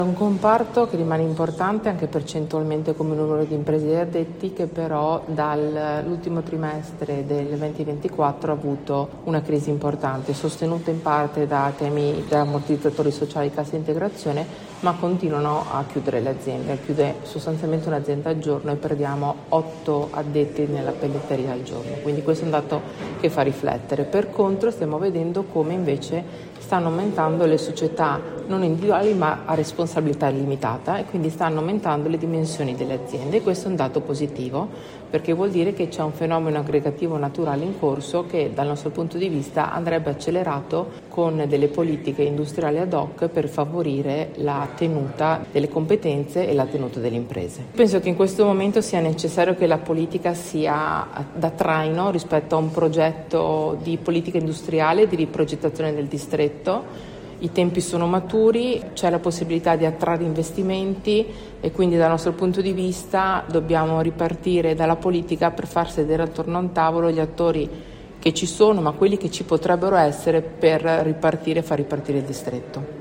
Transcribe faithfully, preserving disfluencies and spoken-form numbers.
È un comparto che rimane importante anche percentualmente come numero di imprese addetti, che però dall'ultimo trimestre del duemilaventiquattro ha avuto una crisi importante, sostenuta in parte da temi da ammortizzatori sociali, cassa integrazione, ma continuano a chiudere le aziende. Chiude sostanzialmente un'azienda al giorno e perdiamo otto addetti nella pelletteria al giorno, quindi questo è un dato che fa riflettere. Per contro stiamo vedendo come invece stanno aumentando le società non individuali ma a responsabilità limitata, e quindi stanno aumentando le dimensioni delle aziende. Questo è un dato positivo, perché vuol dire che c'è un fenomeno aggregativo naturale in corso che dal nostro punto di vista andrebbe accelerato con delle politiche industriali ad hoc per favorire la tenuta delle competenze e la tenuta delle imprese. Penso che in questo momento sia necessario che la politica sia da traino rispetto a un progetto di politica industriale, di riprogettazione del distretto. I tempi sono maturi, c'è la possibilità di attrarre investimenti e quindi dal nostro punto di vista dobbiamo ripartire dalla politica per far sedere attorno a un tavolo gli attori che ci sono, ma quelli che ci potrebbero essere, per ripartire e far ripartire il distretto.